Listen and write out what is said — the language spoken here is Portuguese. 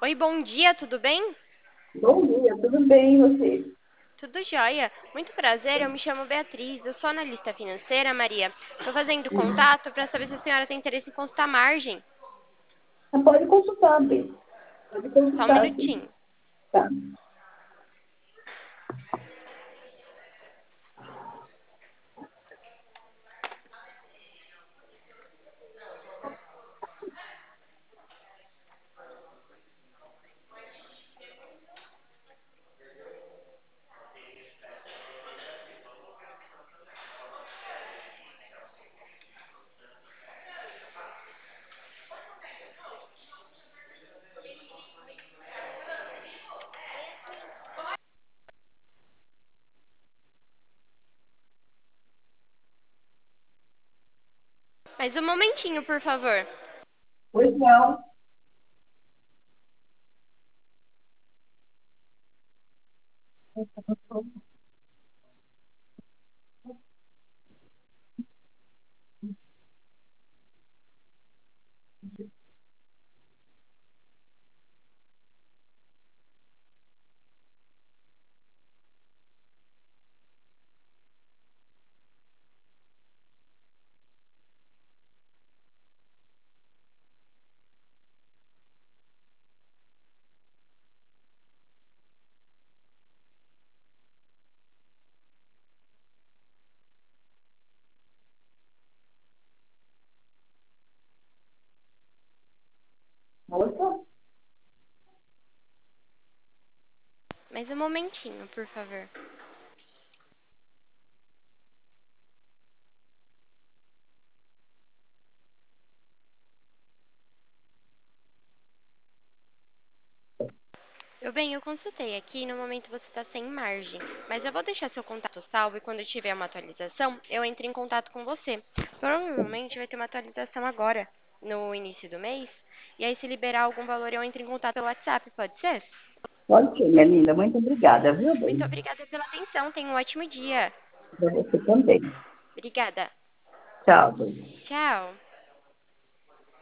Oi, bom dia, tudo bem? Bom dia, tudo bem, e você? Tudo jóia. Muito prazer, eu me chamo Beatriz, eu sou analista financeira, Maria. Estou fazendo contato para saber se a senhora tem interesse em consultar margem. Pode consultar, bem. Pode Só um consultar, sim. minutinho. Tá. Mais um momentinho, por favor. Pois não. Moça? Mais um momentinho, por favor. Eu consultei aqui e no momento você está sem margem, mas eu vou deixar seu contato salvo e quando eu tiver uma atualização, eu entro em contato com você. Provavelmente vai ter uma atualização agora, no início do mês, e aí se liberar algum valor eu entro em contato pelo WhatsApp, pode ser? Pode ser, minha linda. Muito obrigada, viu, Muito bem? obrigada pela atenção, tenha um ótimo dia. Para você também. Obrigada. Tchau, bem. Tchau.